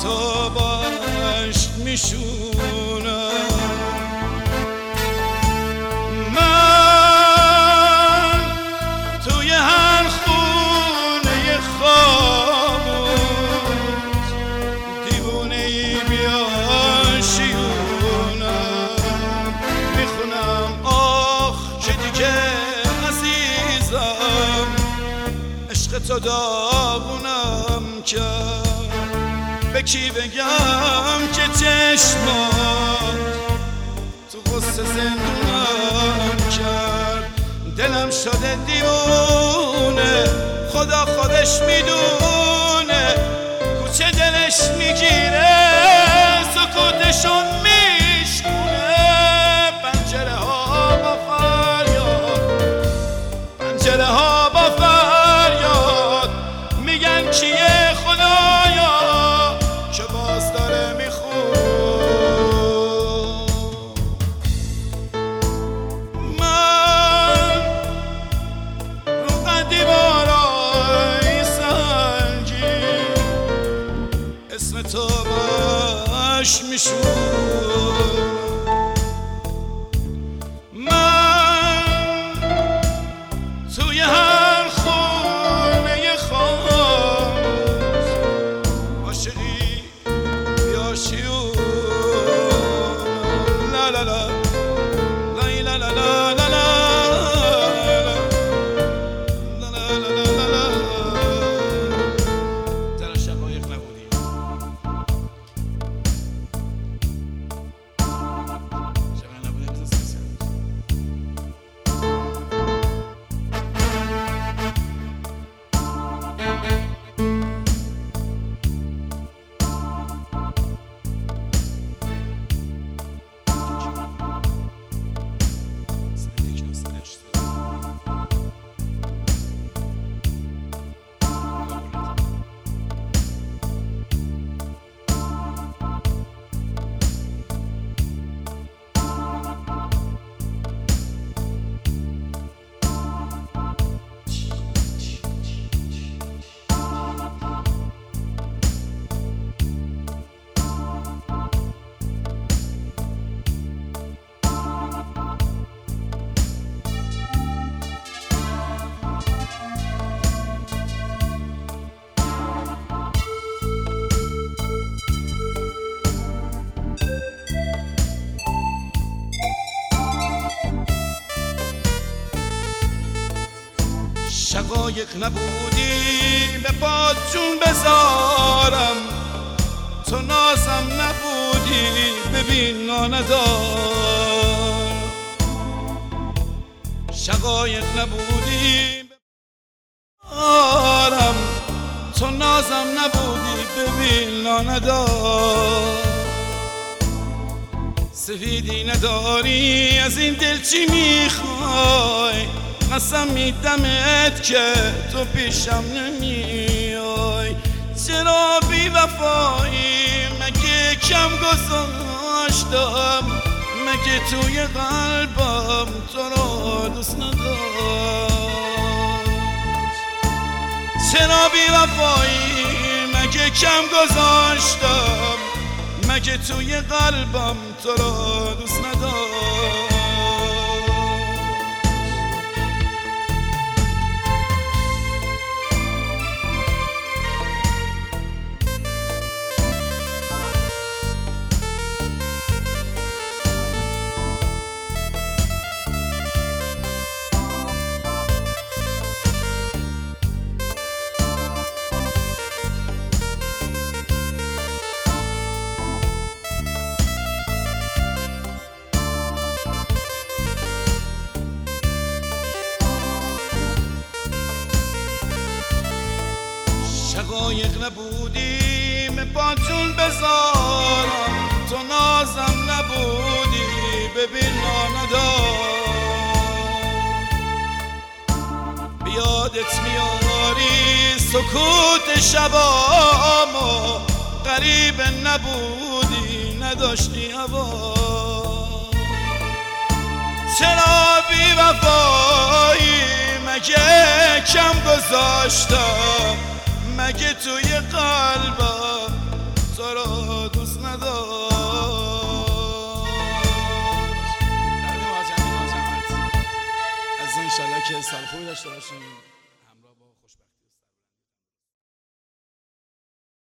تو با عشق میشونم. من توی هر خونه خاموش دیوونه‌ای بیاشیونم. میخونم آخ که دیگه عزیزم عشق تو داغونم کرد. به کی بگم که چشمات تو غصه زندونم کرد. دلم شده دیوونه خدا خودش میدونه. کوچه دلش میگیره سکوتشون میشکونه. پنجره ها با فریاد، پنجره ها با فریاد میگن کیه خدایا که باز داره میخون. من رو قدیمارای سنگین اسم تو باش میشون. من توی هر خونه خاموش عاشقی بیاشیون. لا لا لا لا لا لا لا لا لا. در شقایق نبودی، شقایق نبودی شقایق نبودی به پات جون بذارم. تو نازم نبودی ببین ناندار. شقایق نبودی بذارم. تو نازم نبودی ببین ناندار. سفیدی نداری از این دل چی میخوای؟ قسم میدمت که تو پیشم نمیای. چرا بی وفایی مگه کم گذاشتم؟ مگه توی قلبم تو رو دوست نداشت؟ چرا بی وفایی مگه کم گذاشتم؟ مگه توی قلبم تو رو دوست نداشت؟ شقایق نبودیم با جون بذارم. تو نازم نبودی ببین ناندار. بیادت میاری سکوت شبامو. غریب نبودی نداشتی هوا. چرا بی وفایی مگه کم گذاشتم؟ مگه توی قلبم تو رو سال خوبی داشته باشین.